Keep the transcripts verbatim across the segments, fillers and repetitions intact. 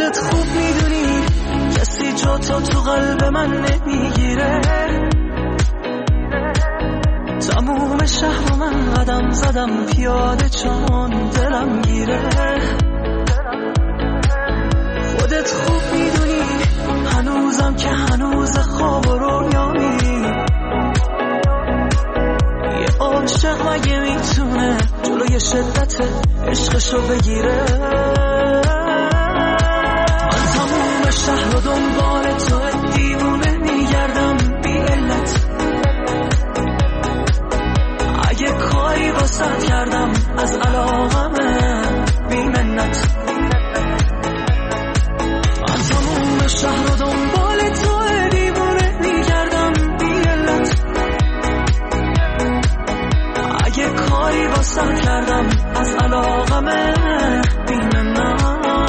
خودت خوب میدونی کسی جا تو تو قلب من نمیگیره. تموم شهر من قدم زدم پیاده چون دلم گیره. خودت خوب میدونی هنوزم که هنوز خواب و رویامی. یه عاشق مگه میتونه جلوی شدت عشقشو بگیره؟ من تموم شهر و دنبال تو دیوونه میگردم بی علت. اگه کاری واسط کردم از علاقمه بی منت. من تموم شهر و دنبال تو دیوونه میگردم بی علت. اگه کاری واسط کردم از علاقمه بی منت.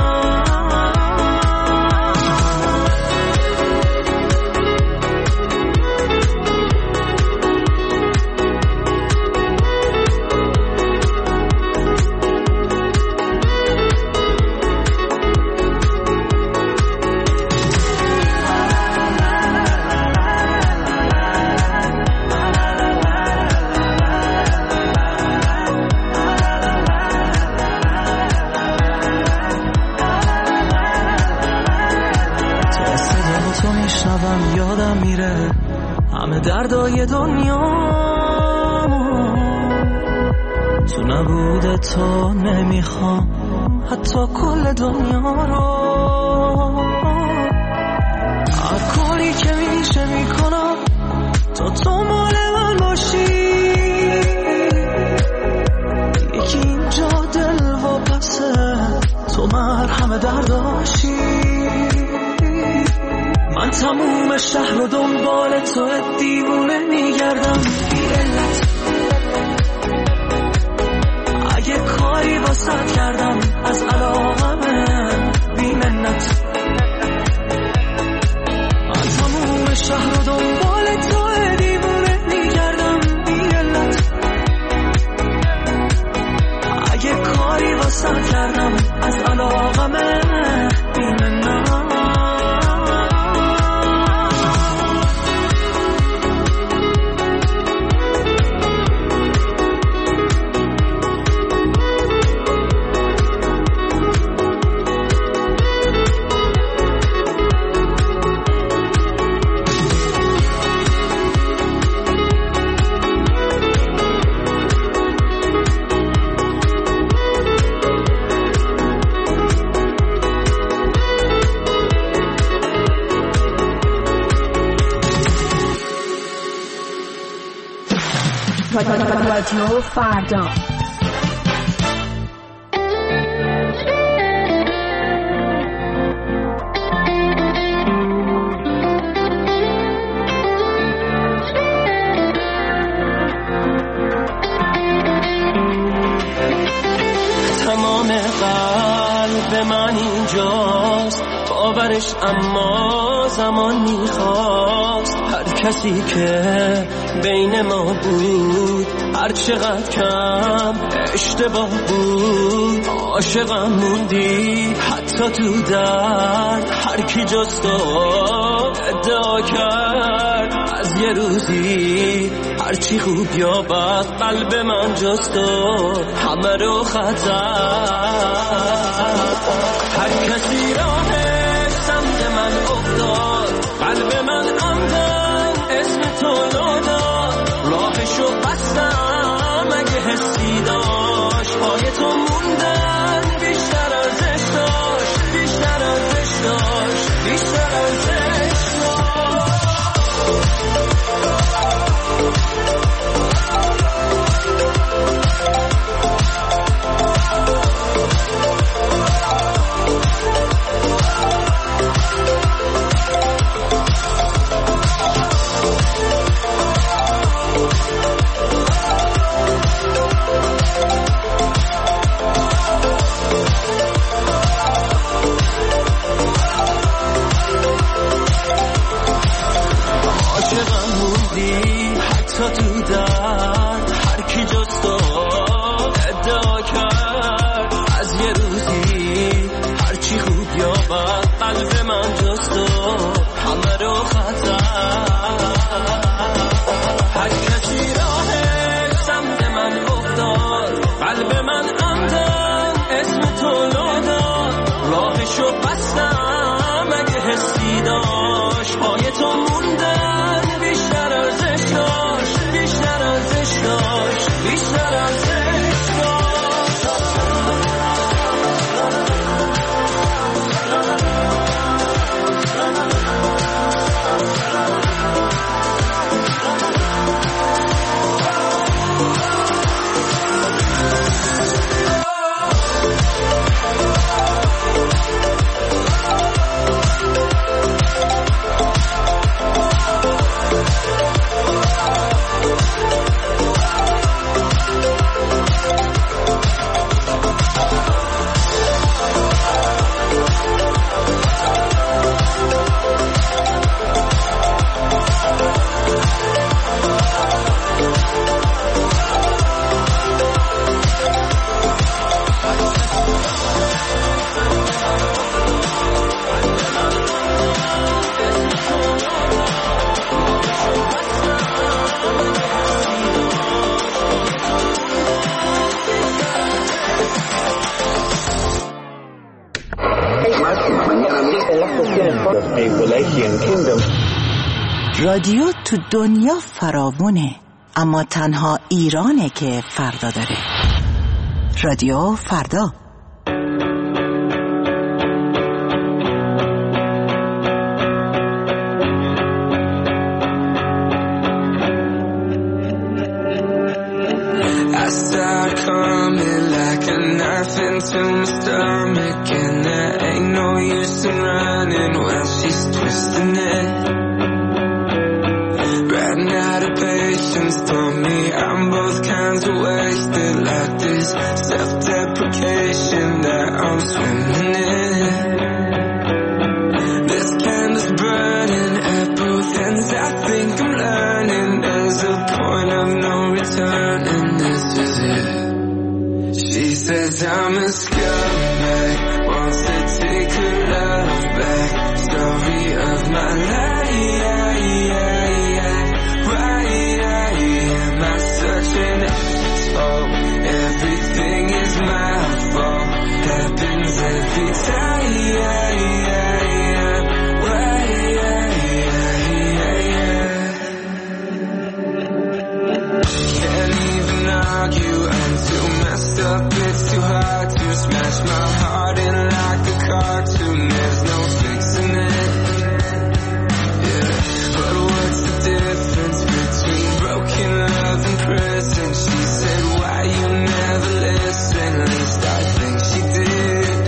یادم میره همه دردای دنیا تو نبوده تو نمیخوام حتی کل دنیا رو. هر کاری که میشه میکنم تا تو مال من باشی. یکی اینجا دل و پسه تو مرهم درداشی. من تموم شهر و دنبال تو دیوونه میگردم بی علت. اگه کاری واسط کردم از علاقمه بی منت. من تموم شهر و دنبال تو دیوونه میگردم بی علت. اگه کاری واسط کردم از علاقمه بی منت. رادیو فردا. تمام قلب من اینجاست باورش، اما زمان میخواست. هر کسی که بین ما بود هر چقدر کم اشتباه بود. عاشقم موندی حتی تو درد. هر کی جز تو ادعا کرد از یه روزی هرچی خوب یا بد قلب من جز تو همه رو خطر. هر کسی راهش سمت من افتاد، قلب من اندن اسم تو ناداد. راهشو بستم اگه حسی داشت، پای تو موندن بیشتر ازش داشت، بیشتر ازش داشت، بیشتر ازش داشت. رادیو تو دنیا فراوونه، اما تنها ایرانه که فردا داره. رادیو فردا. I start coming like a knife into my stomach, and there ain't no use in running while she's twisting it. Ran out of patience, told me I'm both kinds of wasted, like this self-deprecation that I'm swimming in. This candle's burning at both ends. I think I'm learning there's a point of no return, and this is it. She says I'm a scumbag, wants to take her love back. Story of my life. Everything is my fault, happens every time. Can't even argue, I'm too messed up, it's too hard to smash my heart in like a cartoon. There's no fixing it, yeah. But what's the difference between broken love and prison? She said, why you never listen? At least I think she did,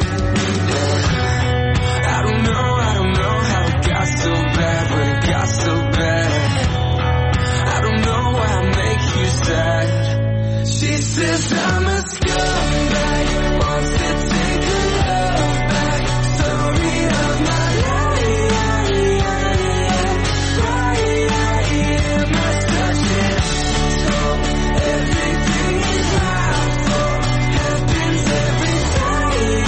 yeah. I don't know, I don't know how it got so bad, but it got so bad. I don't know why I make you sad. She says I'm a scumbag, wants to take her love back. Story of my life. Why am I such an asshole? Everything is my fault, happens every time.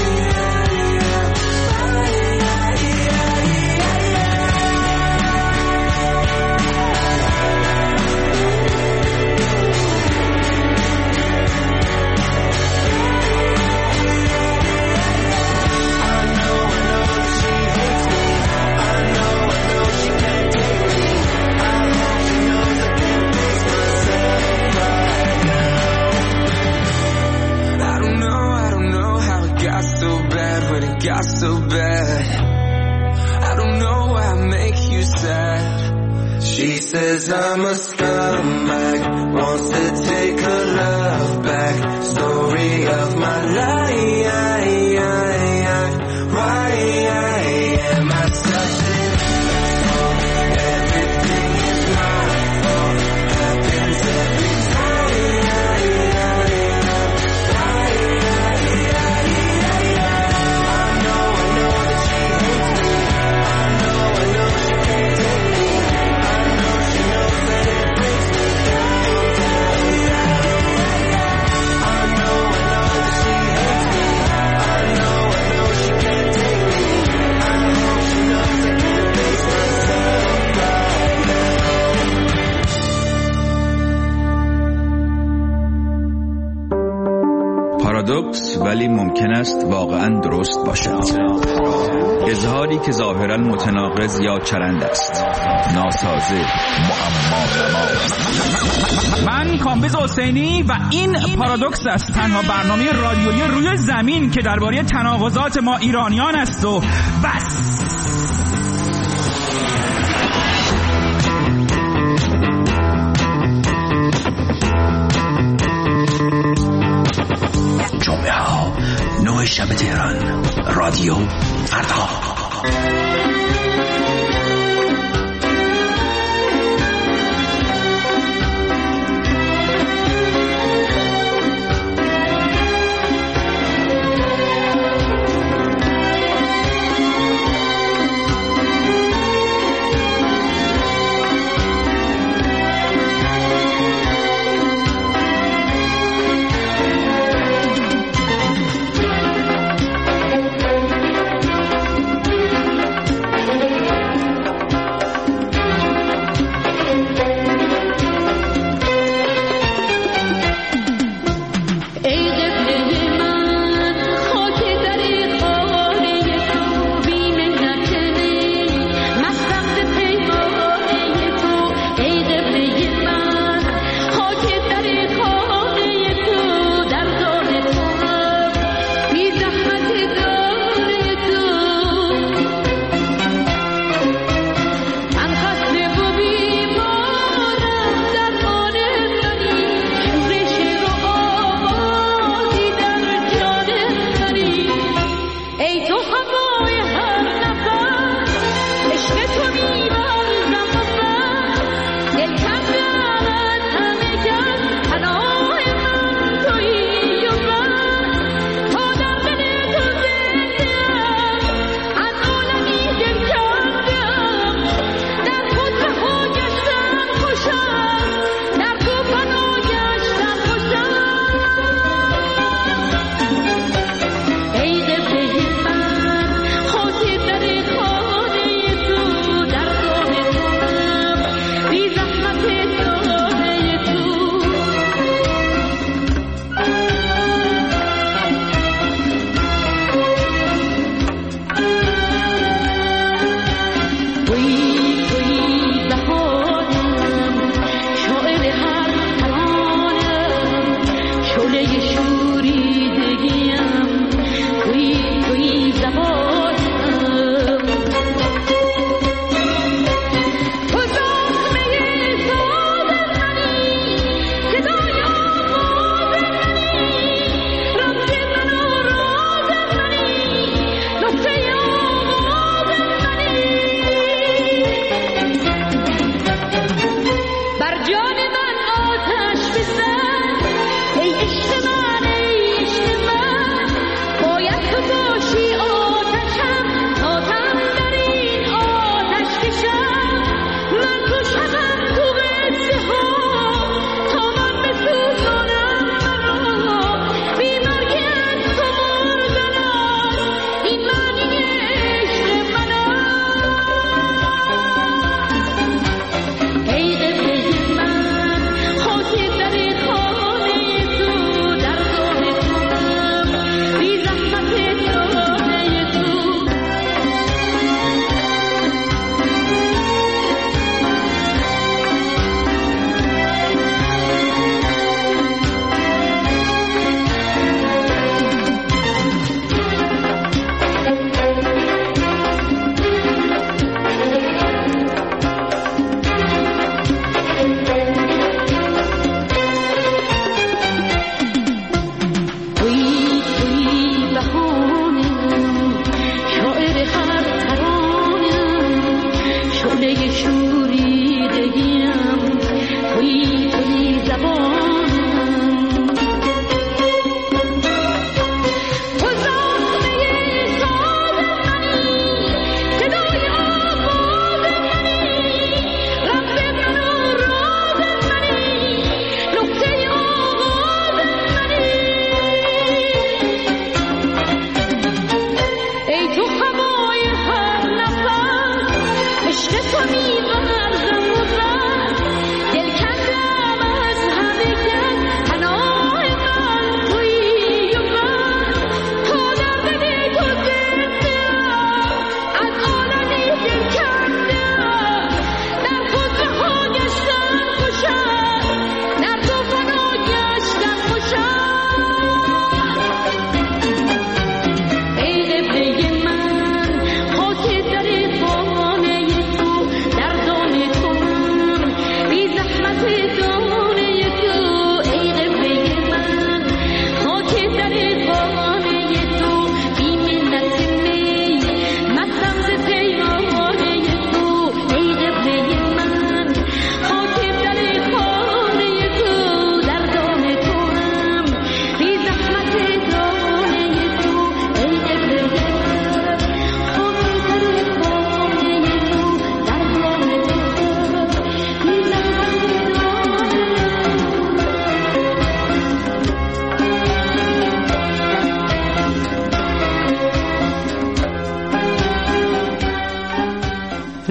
Got so bad, I don't know why I make you sad. She says I'm a scumbag, wants to take her love back. Story of my life. Why am I such an asshole? Everything is my fault, happens every پارادوکس ولی ممکن است واقعا درست باشد. اظهاری که ظاهرا متناقض یا چرند است، ناسازه، معما. من کامبیز حسینی و این پارادوکس است، تنها برنامه رادیویی روی زمین که درباره تناقضات ما ایرانیان است و بس. جمعه ها نه شب تهران، رادیو فردا.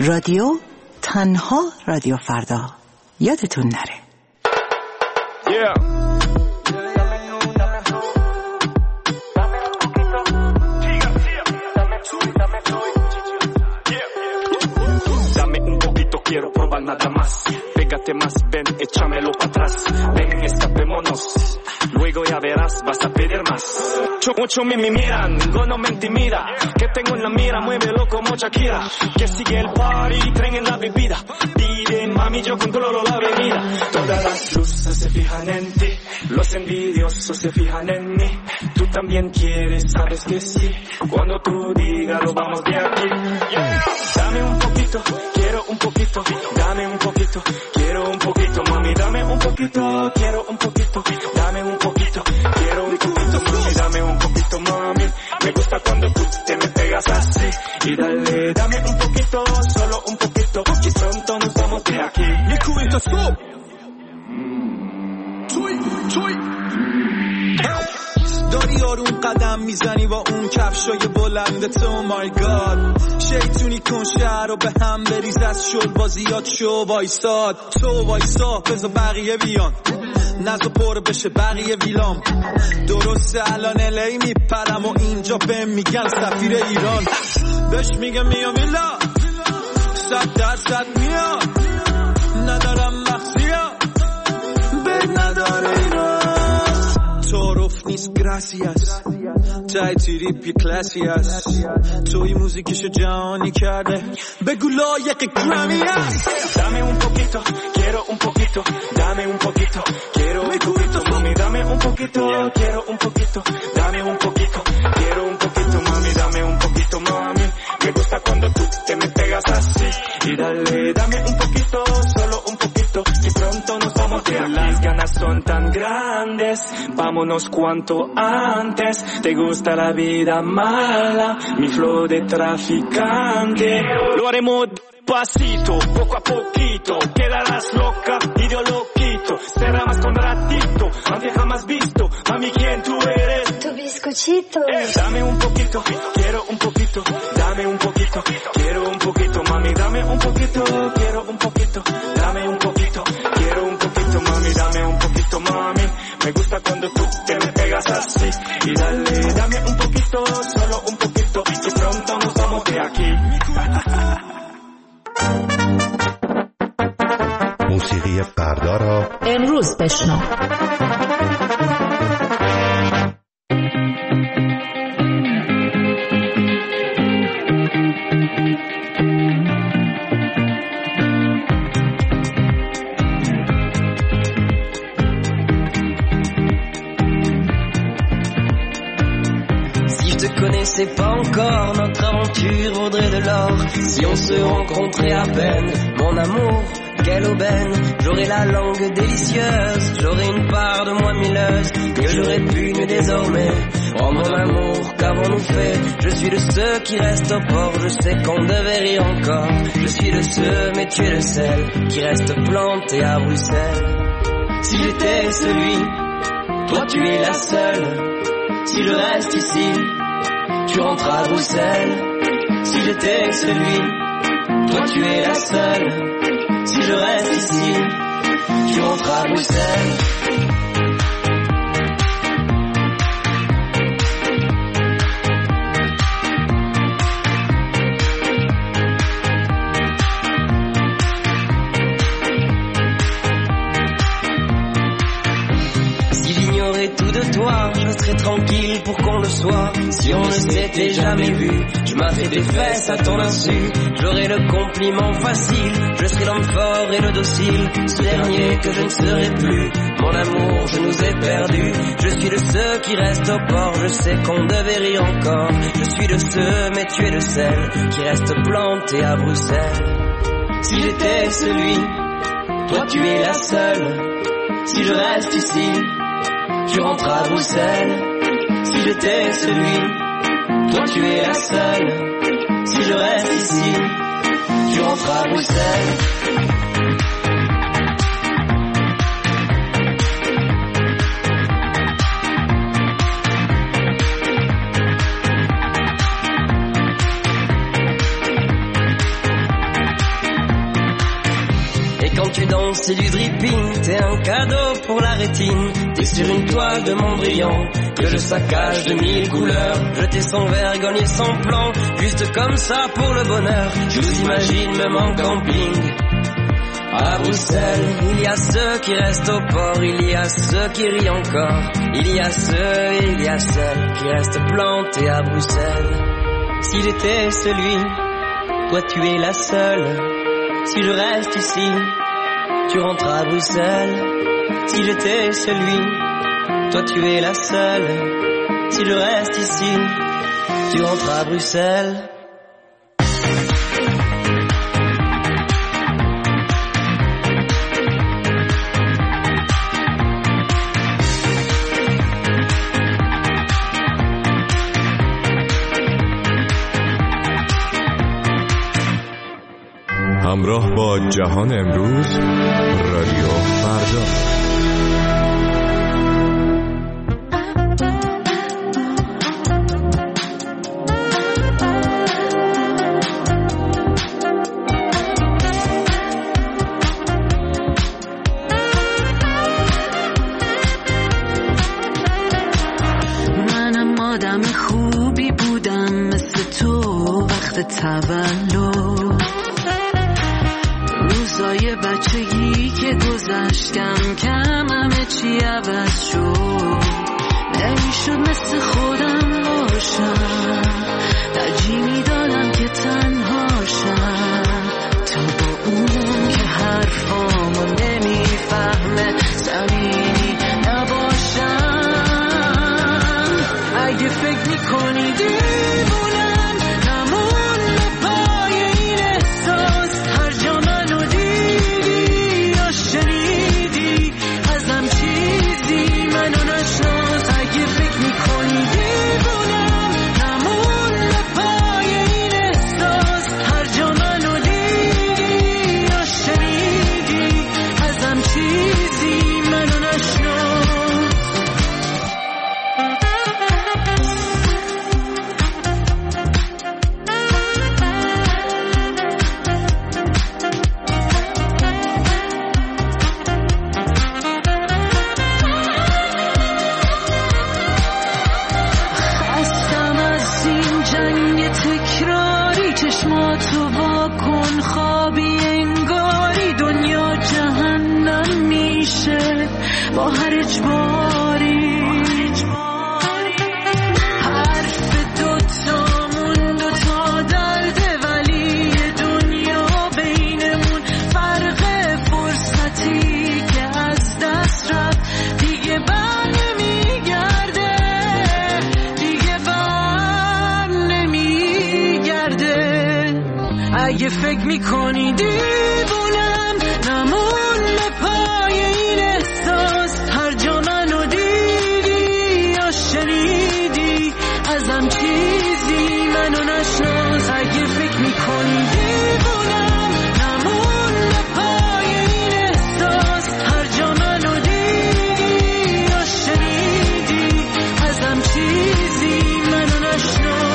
رادیو تنها رادیو فردا. یادتون نره. Yeah. Quiero probar nada más. Pégate más, ven, échamelo para atrás. Ven, escapémonos. Luego ya verás, vas a pedir más. Mucho me miran, ninguno me intimida. Que tengo en la mira, muévelo como Shakira. Que sigue el party, tren en la bebida. Piden, mami, yo controlo la bebida. Todas las luces se fijan en ti. Los envidiosos se fijan en mí. Tú también quieres, sabes que sí. Cuando tú digas, lo vamos de aquí. Yeah. Dame un poquito, quiero un poquito. Dame un poquito, quiero un poquito. Mami, dame un poquito, quiero un poquito. Dame un poquito, quiero un poquito. Mami, dame un poquito, mami. Me gusta cuando tú te me pegas así. Y dale, dame un poquito, solo un poquito. Y pronto nos vamos de aquí. Nicuita, stop! توی توی داری آروم قدم میزنی با اون کفشای بلندت. او مای گاد شیطونی کن شهر رو به هم بریز. از شل بازیات شو وایساد. تو وایسا بذار بقیه بیان. نزو پر بشه بقیه ویلام. درسته الان الی میپرم و اینجا بهم میگن سفیر ایران. بهش میگم میام ویلا صد درصد میام. ندارم مخزیا بد نداره ایران. تعارف نیست گراسیاس تای تریپی کلاسی هست. توی موزیکشو جهانی کرده بگو لایق گرامی هست. Dame un poquito, quiero un poquito. Dame un poquito, quiero un poquito. Mami, dame un poquito, quiero un poquito. Dame un poquito, quiero un poquito. Mami, dame un poquito, mami. Me gusta cuando tú te me pegas así. Y dale, dame un poquito, solo un poquito. Y pronto nos vamos de aquí. Las ganas son tan grandes, vámonos cuanto antes. Te gusta la vida mala, mi flow de traficante. Lo haremos pasito, poco a poquito. Quedarás loca y yo lo quito. Será más con ratito, aunque jamás visto. Mami, ¿quién tú eres? Tu bizcochito. Eh, dame un poquito, quiero un poquito. Dame un poquito, quiero un poquito. Mami, dame un poquito, quiero un poquito. Dame un poquito, quiero un poquito. Mami, dame un poquito, mami. Me gusta cuando tú te me pegas así. Y dale, dame un poquito, solo un poquito. Y pronto nos vamos de aquí. موسیقی فردا را امروز بشنو. C'est pas encore notre aventure vaudrait de l'or si on se rencontrait à peine. Mon amour, quelle aubaine. J'aurais la langue délicieuse, j'aurais une part de moi milleuse que j'aurais pu nous désormais. Oh mon amour, qu'avons-nous fait? Je suis de ceux qui restent au port. Je sais qu'on devait rire encore. Je suis de ceux, mais tu es le seul qui reste planté à Bruxelles. Si j'étais celui, toi tu es la seule. Si je reste ici, tu rentres à Bruxelles. Si j'étais celui, toi tu es la seule. Si je reste ici, tu rentres à Bruxelles. Je serais tranquille pour qu'on le soit. Si on ne s'était jamais vu, je m'avais des fesses à ton insu. J'aurais le compliment facile, je serais l'homme fort et le docile. Ce dernier que je ne serai plus. Mon amour, je nous ai perdus. Je suis de ceux qui restent au port. Je sais qu'on devait rire encore. Je suis de ceux, mais tu es de celles qui restent plantées à Bruxelles. Si j'étais celui, toi tu es la seule. Si je reste ici, tu rentres à Bruxelles. Si j'étais celui, toi tu es la seule. Si je reste ici, tu rentres à Bruxelles. blanc, c'est du dripping. T'es un cadeau pour la rétine. T'es sur une toile de Mondrian que je saccage de mille couleurs. Jeter sans vergogne et sans plan, juste comme ça pour le bonheur. Je vous imagine même en camping. À Bruxelles, il y a ceux qui restent au port, il y a ceux qui rient encore. Il y a ceux et il y a celles qui restent plantés à Bruxelles. S'il était celui, toi tu es la seule. Si je reste ici, tu rentres à Bruxelles. S'il était celui, toi tu es la seule. Si je reste ici, tu rentres à Bruxelles. همراه با جهان امروز، رادیو فردا. منم آدم خوبی بودم مثل تو وقت تولد. روزای بچگی که گذشتم کم همه چی عوض شد. نمیشد مثل خودم باشم، ترجیح میدادم که تنهاشم تا با اونم که حرفامو نمیفهمه صمیمی نباشم. اگه فکر میکنی دیوونم نمون به پای این احساس. هر جا منو دیدی یا شنیدی ازم چیزی منو نشناس. اگه فکر میکنی دیوونم نمون به پای این احساس. هر جا منو دیدی یا شنیدی ازم چیزی منو نشناس. خستم از این جنگ تکراری، چشماتو واکن خوابی انگاری. دنیا جهنم میشه با هر اجباری. حرف دوتامون دوتا درده ولی دنیا بینمون فرق فرصتی که از دست رفت دیگه بر نمیگرده. دیگه بر نمیگرده. اگه فکر میکنی دیوونم نمون به پای این احساس. هر جا منو دیدی یا شنیدی ازم چیزی منو نشناس. اگه فکر میکنی دیوونم نمون به پای این احساس. هر جا منو دیدی یا شنیدی ازم چیزی منو نشناس.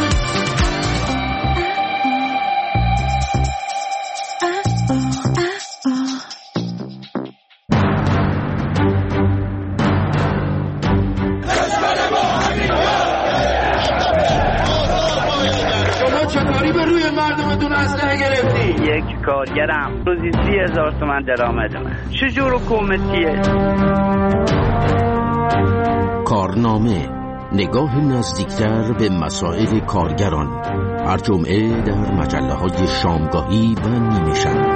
شما چطوری به روی مردمتون اسلحه گرفتی؟ یک کارگرم روزی سی هزار تومن درآمد من. چجور حکومتیه؟ کارنامه، نگاه نزدیکتر به مسائل کارگران. هر جمعه در مجله های شامگاهی و نیمه شب.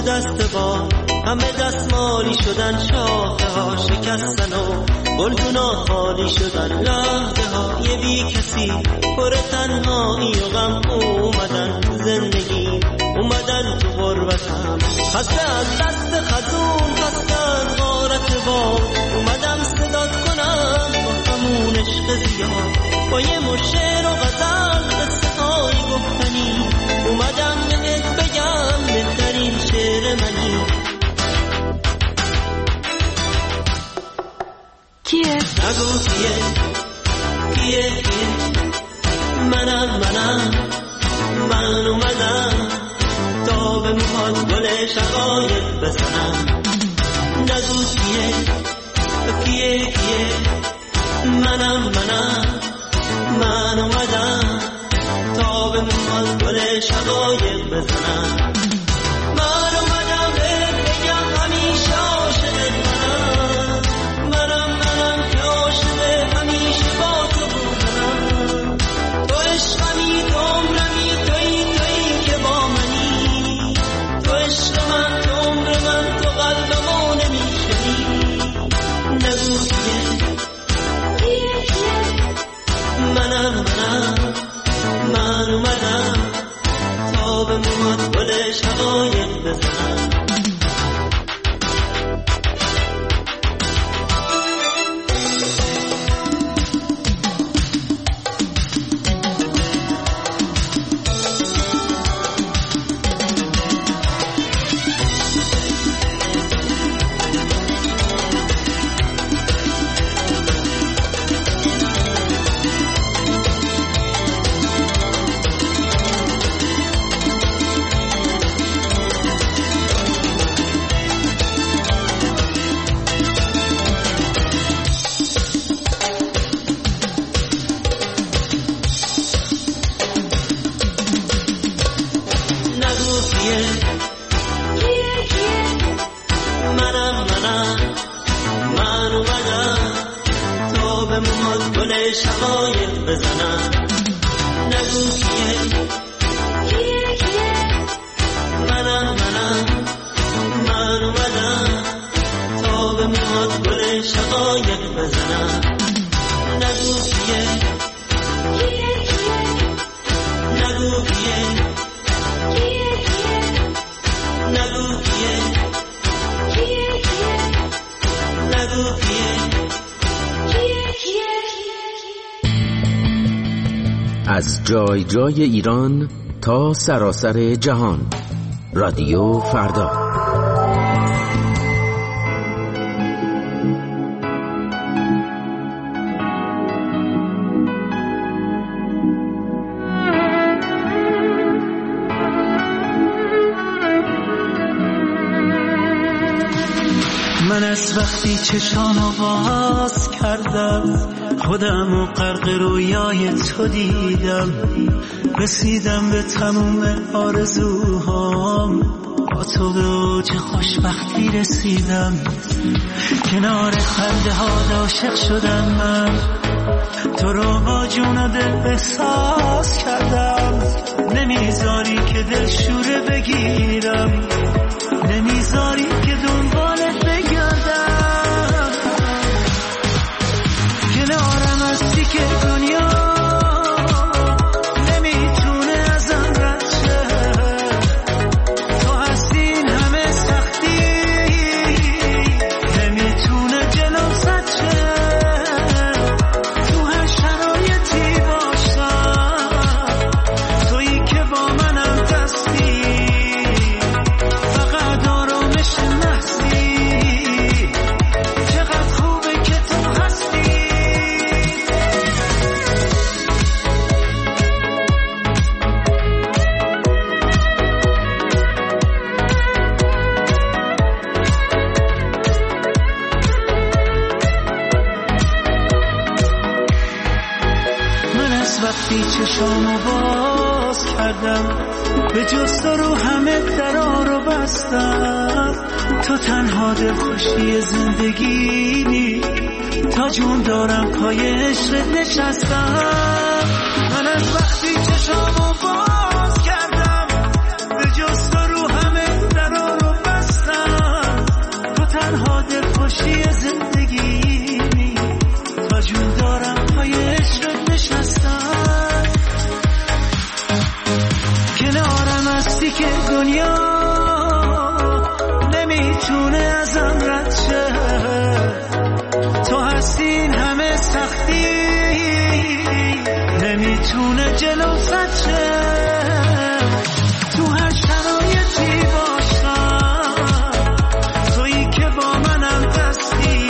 دست با همه دستمالی شدن، شاخه ها شکستن و گلدونا خالی شدن، لحظه های بی کسی پر تنهایی و غم اومدن تو زندگی، اومدن تو غربتم، خسته از دست خزون، خسته از غارت باد، اومدم صدات کنم با همون عشق زیاد، با یه مشعر و غزل قصه های گفتنی، اومدم بهت بگم بهترین شعر منی. کیه؟ نگو کیه کیه کیه منم منم من اومدم تا به موهات گل شقایق بزنم. نگو کیه کیه کیه منم منم من اومدم تا به موهات گل شقایق بزنم. من اومدم بهت بگم همیشه عاشقت منم، منم منم که عاشق همیشه با تو بودم. تو عشقمی، تو عمرمی، تویی تویی که با منی، تو عشق من، تو عمر من، تو قلبمو نمیشنی. نگو کیه کیه کیه منم منم من اومدم تا به موهات گل شقایق بزنم. از جای جای ایران تا سراسر جهان، رادیو فردا. من از وقتی چشامو باز کردم خودم و غرق رویای تو دیدم، رسیدم به تموم آرزوهام، با تو به اوج خوشبختی رسیدم، کنار خنده ها عاشق شدم من، تو رو با جون و دل احساس کردم، نمیذاری که دل شوره بگیرم، نمیذاری که دنبالت بگردم، کنارم هستی که دنیا نمیتونه ازم رد شه، تو هستی این همه سختی نمیتونه جلو زد شه، تو هر شرایطی باشم تویی که با منم دستی، فقط آرامش محضی، چقدر خوبه که تو هستی. من از وقتی چشامو باز کردم به جز تو رو همه درا رو بستم، تو تنها دلخوشی زندگی، تا جون دارم پای عشقت نشستم. من از وقتی چشامو باز کردم به جز تو رو همه درا رو دنیا نمیتونه ازم رد شه، تو هستین همه سختی نمیتونه جلو زد شه، تو هر شرایطی باشم تویی که با منم دستی،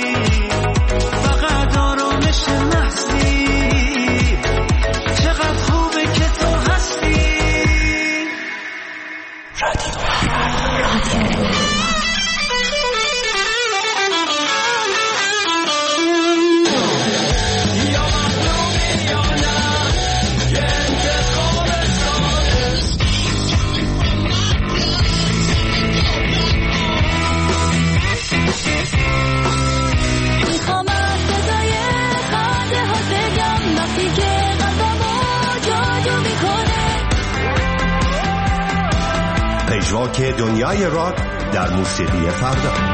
فقط آرامش محضی، چقدر خوبه که تو هستی. رادیو رادیو پژواک دنیای راک در موسیقی فردا.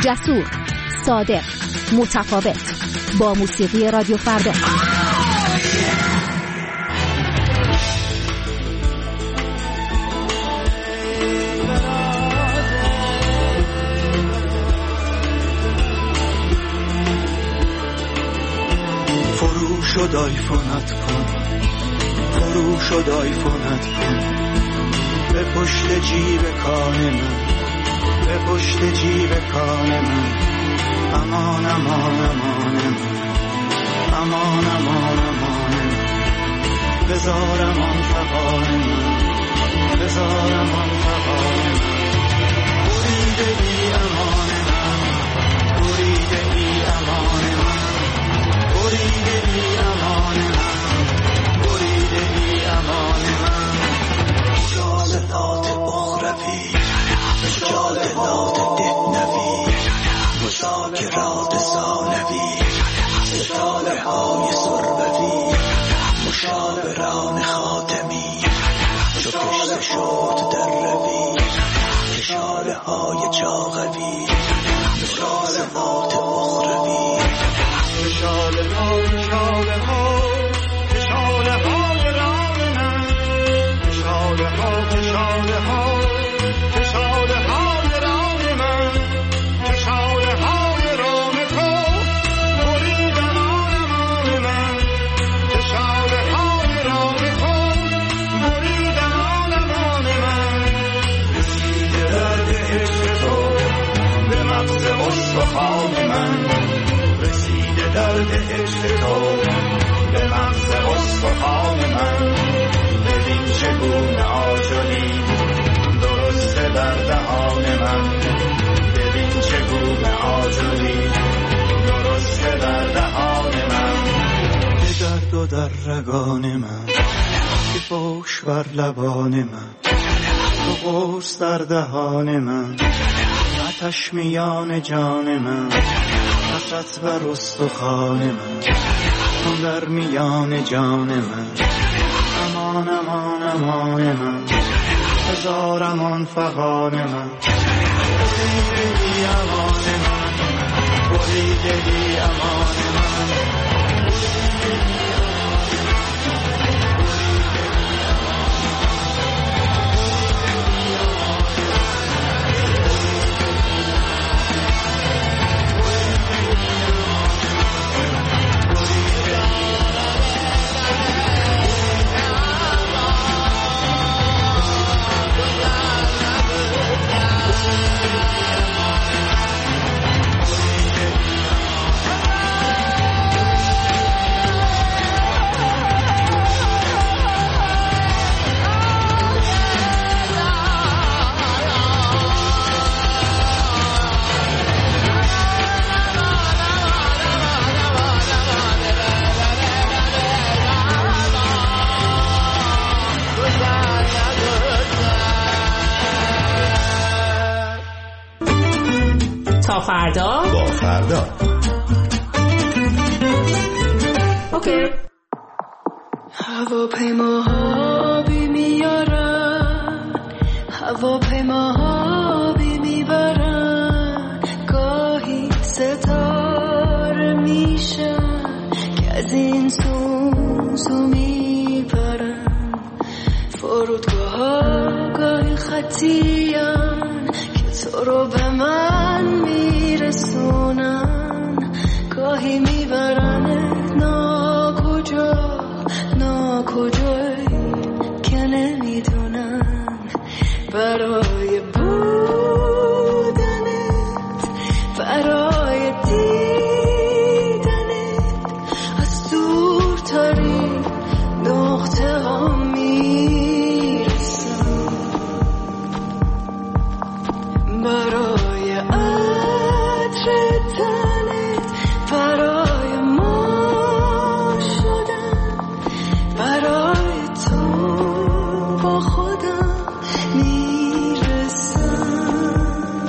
جسور، صادق، متفاوت، با موسیقی رادیو فردا. فرو شد آیفونت کن، فرو شد آیفونت کن، به پشت جیب کان من، به پشت جیب کان من، امان امان امان من، امان امان امان من، بذارم آن فقان من، بذارم آن فقان من، بریده بی امان من، بریده بی امان من، بریده بی امان من، بریده بی امان من، مجازات اخروی، مجادلات دهنوی، مذاکرات ثانوی، ستاره های سروی، مشاوران خاتمی، چو کشت شد در روی، کشاله های چاقوی، مجازات اخروی، کشاله ها کشاله ها کشاله های رام من، کشاله ها کشاله ها کشاله های رام من، کشاله های رام تو بریدن آرمان من، کشاله های رام تو بریدن آرمان من، رسیده درد عشق تو به مغز استخوان من، رسیده درد عشق تو به مغز استخوان من، ببین چگونه آجالی درسته در دهان من، ببین چگونه آجالی درسته در دهان من، به درد و در رگان من، که فوش بر لبان من، تو قرص در دهان من، آتش میان جان من، حسرت بر استخوان من، تو در میان جان من، امان امان امان من، هزار امان فغان من، بریده بی امان من، بریده بی امان من، تا فردا با فردا اوکی. هواپیماها بی میارن، هواپیماها بی میبرن، گاهی ستاره میشن که از این سوزو میپرن، فرودگاه ها گاهی خطیان که تو رو به من میرسونن، گاهی میبرن ناکجا ناکجایی که نمیدونن، برای بودنت برای دیدنت از دورترین نقطه ها میرسن، برای عطر تنت برای ما شدن، برای تو با خودم میرسم،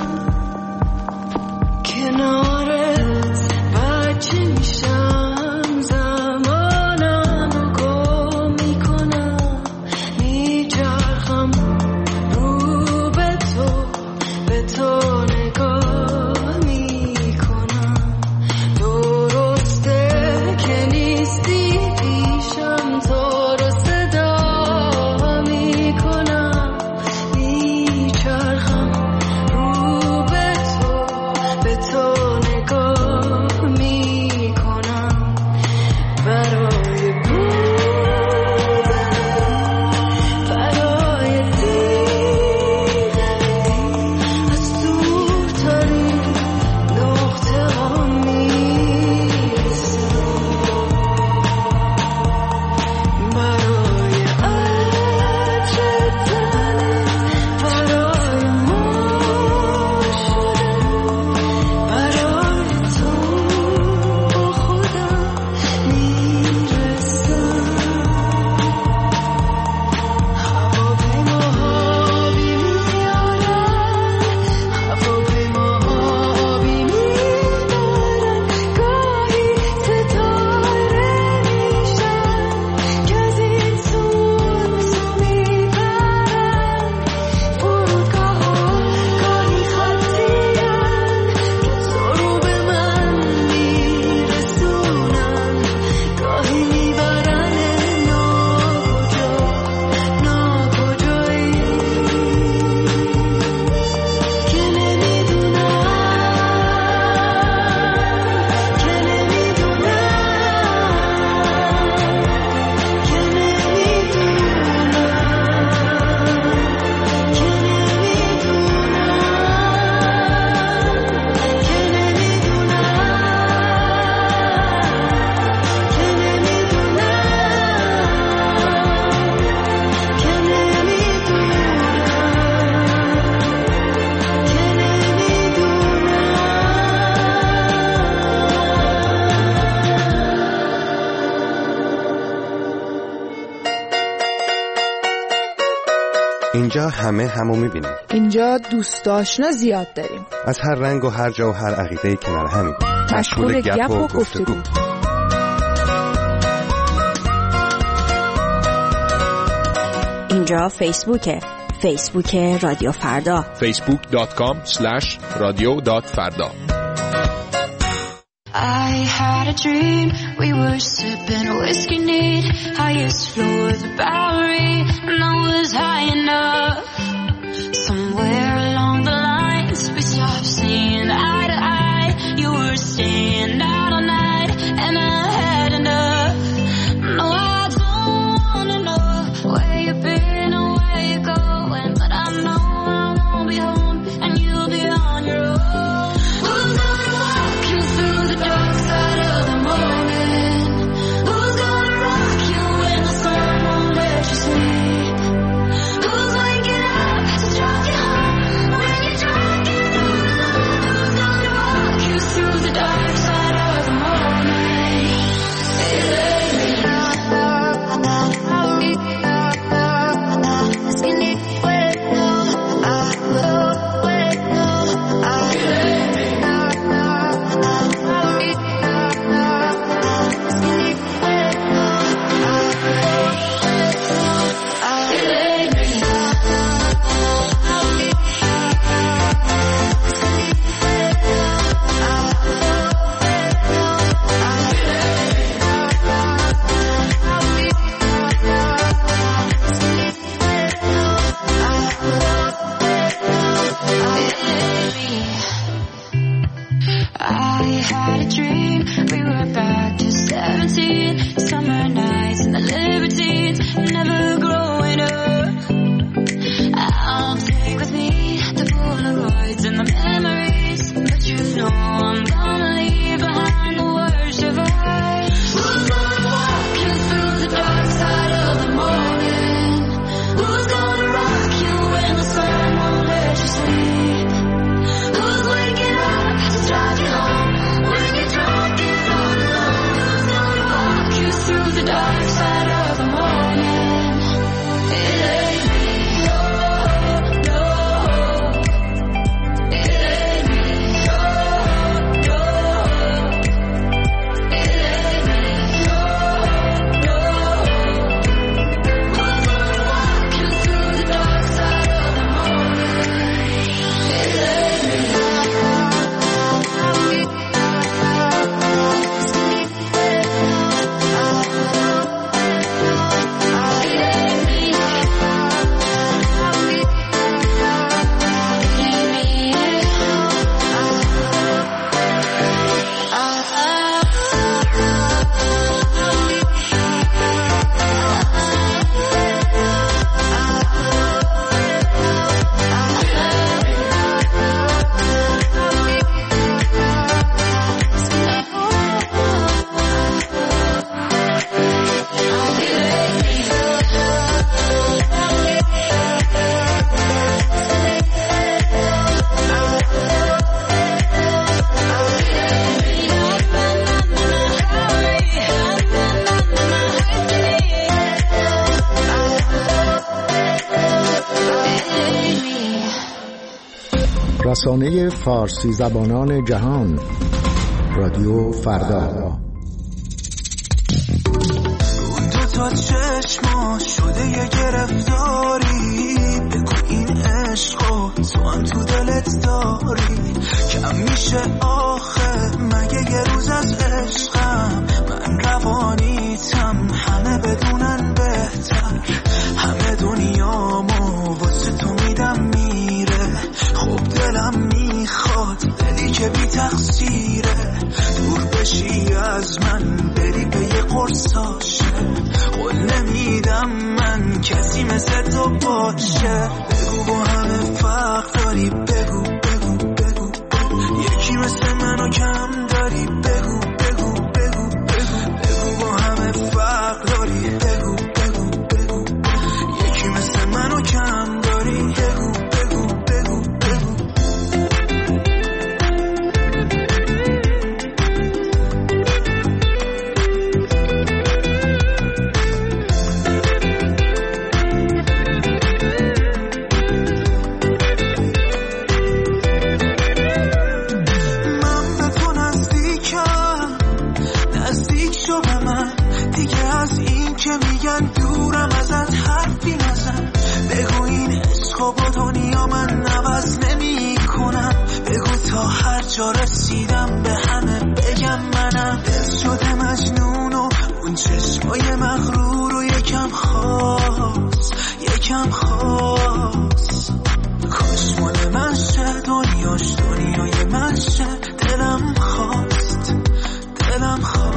کنارت بچه میشم، زمانم رو گم میکنم، میچرخم رو به تو، به تو نگاه میکنم. همه همو میبینیم. اینجا دوست آشنا زیاد داریم، از هر رنگ و هر جا و هر عقیده‌ای کنار همیم، مشغول گپ و گفتگو. اینجا فیسبوکه، فیسبوک رادیو فردا، فیسبوک دات کام اسلش رادیو دات فردا. I had a dream, we were sipping whiskey neat, highest floor of the Bowery, and I was high enough. Somewhere along the lines, we stopped seeing eye to eye. You were staying out all night, and I had enough. No, I don't wanna know where you've been or where you're going, but I know I won't be home, and you'll be on your own. Who's gonna walk you through the dark side of the morning? Who's gonna rock you when the sun won't let you sleep? Who's waking up to drive you home when you're drunk and all alone? Who's gonna walk you through the dark side of the morning? It ain't me. رسانه فارسی زبانان جهان، رادیو فردا. دو تا چشما شده یه گرفتاری، بگو این عشقو تو هم تو دلت داری. کم میشه آخه مگه یه روز از عشقم، من روانیتم همه بدونن بهتر. همه دنیامو واسه تو میدم میره، خب دلم میخواد دلی که بی تقصیره. دور بشی از من بری به یه قرصاشه، قول نمیدم من کسی مثل تو باشه. بگو با همه فرق داری، بگو بگو بگو بگو یکی مثل منو کم داری، بگو بگو بگو بگو بگو با همه فرق داری، بگو بگو بگو یکی مثل منو کم داری، بگو بگو بگو بگو. کجا رسیدم به همه بگم منم دل شده مجنون و اون چشمای مغرور و یکم خاص یکم خاص کاش مال من شه دنیاش دنیای من شه دلم خواست دلم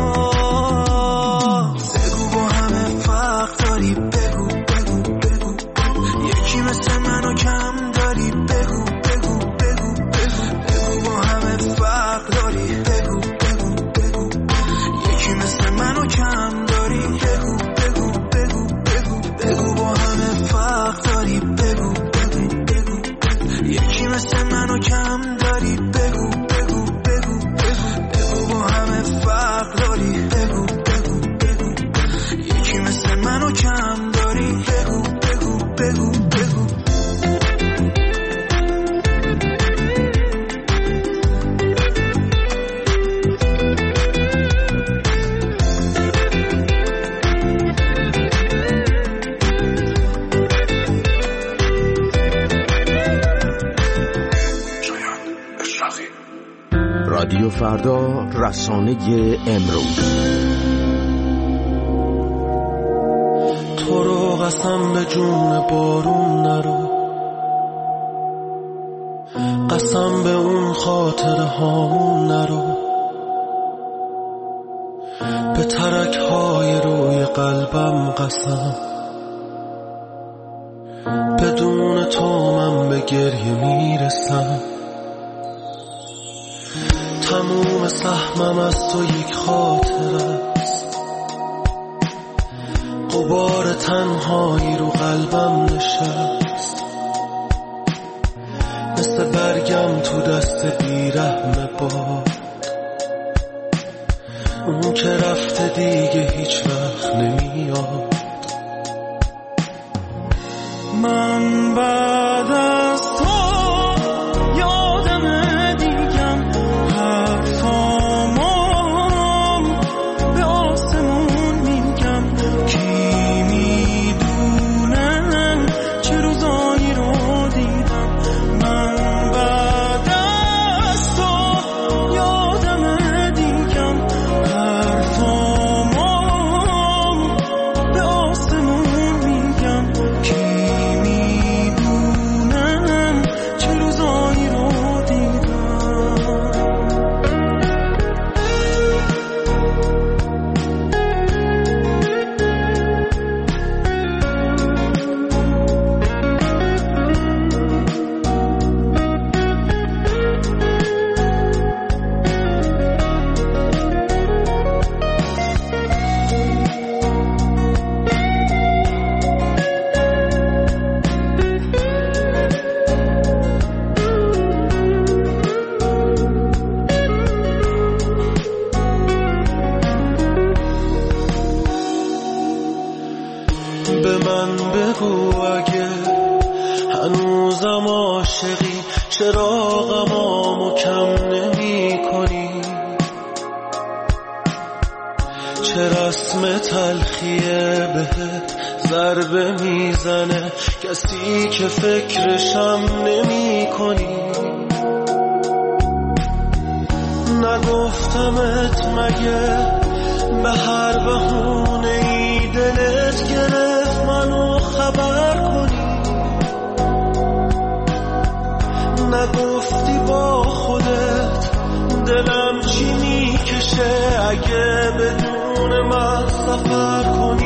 خواست بگو با همه فرق داری بگو بگو بگو یکی مثل منو کم داری بگو بگو بگو بگو بگو با همه فرق داری بگو بگو بگو یکی مثل منو کم داری بگو بگو بگو بگو بگو با همه فرق داری بگو بگو بگو یکی مثل منو کم داری بگو بگو بگو بگو بگو با همه فرق داری بگو بگو بگو یکی مثل منو کم داری بگو بگو بگو بگو رادیو فردا، رسانه امروز. تو رو قسم به جون بارون نرو، قسم به اون خاطر هامون نرو، به ترک های روی قلبم قسم، بدون تو من به گریه میرسم. تموم سهمم از تو یک خاطر است، غبار تنهایی رو قلبم نشست، مثل برگم تو دست بیرحم باد، اون که رفته دیگه هیچ وقت نمیاد. من بعد از تو کسی که فکرشم نمی کنی. نگفتمت مگه به هر بهونه ای دلت گرفت منو خبر کنی؟ نگفتی با خودت دلم چی میکشه اگه بدون من سفر کنی؟